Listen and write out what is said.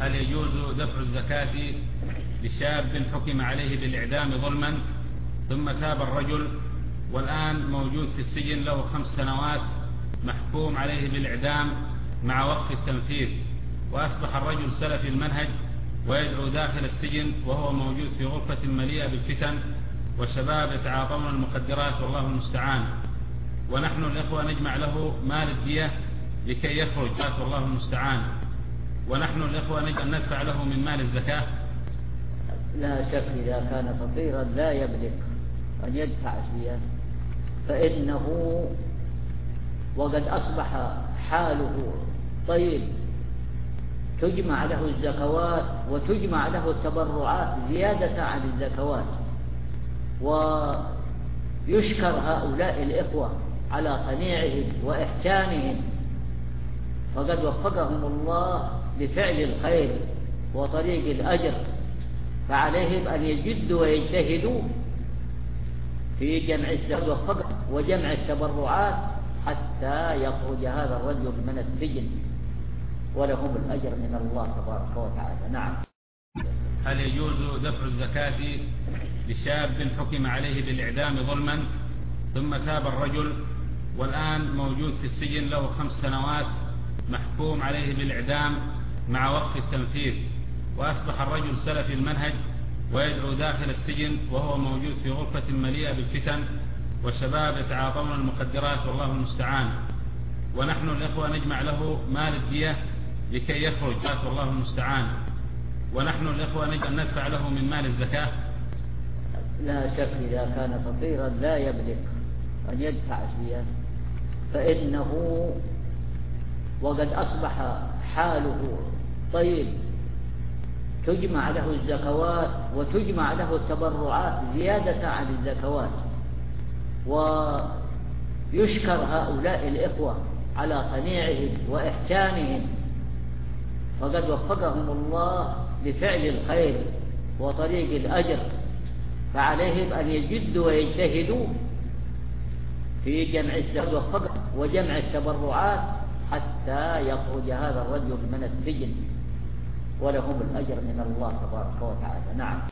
هل يجوز دفع الزكاة لشاب حكم عليه بالإعدام ظلما ثم تاب الرجل والآن موجود في السجن له 5 سنوات محكوم عليه بالإعدام مع وقف التنفيذ، وأصبح الرجل سلفي المنهج ويدعو داخل السجن وهو موجود في غرفة مليئة بالفتن والشباب يتعاطون المخدرات والله المستعان، ونحن الإخوة نجمع له مال الدية لكي يخرج والله المستعان، ونحن الإخوة ندفع له من مال الزكاة. لا شك إذا كان فقيرا لا يملك أن يدفع فيها، فإنه وقد أصبح حاله طيب تجمع له الزكوات وتجمع له التبرعات زيادة عن الزكوات، ويشكر هؤلاء الإخوة على صنيعهم وإحسانهم، فقد وفقهم الله لفعل الخير وطريق الأجر، فعليهم أن يجدوا ويجتهدوا في جمع الزكاة وجمع التبرعات حتى يخرج هذا الرجل من السجن ولهم الأجر من الله تبارك وتعالى. نعم. هل يجوز دفع الزكاة لشاب حكم عليه بالإعدام ظلما ثم تاب الرجل والآن موجود في السجن له 5 سنوات محكوم عليه بالإعدام مع وقف التنفيذ، وأصبح الرجل سلفي المنهج ويدعو داخل السجن وهو موجود في غرفة مليئة بالفتن والشباب يتعاطون المخدرات والله المستعان، ونحن الإخوة نجمع له مال الدية لكي يخرج والله المستعان، ونحن الإخوة ندفع له من مال الزكاة. لا شك إذا كان فقيرا لا يملك أن يدفع فيها، فإنه وقد أصبح حاله طيب تجمع له الزكوات وتجمع له التبرعات زيادة عن الزكوات، ويشكر هؤلاء الإخوة على صنيعهم وإحسانهم، فقد وفقهم الله لفعل الخير وطريق الأجر، فعليهم أن يجدوا ويجتهدوا في جمع الزكاة وجمع التبرعات حتى يخرج هذا الرجل من السجن ولهم الأجر من الله تبارك وتعالى. نعم.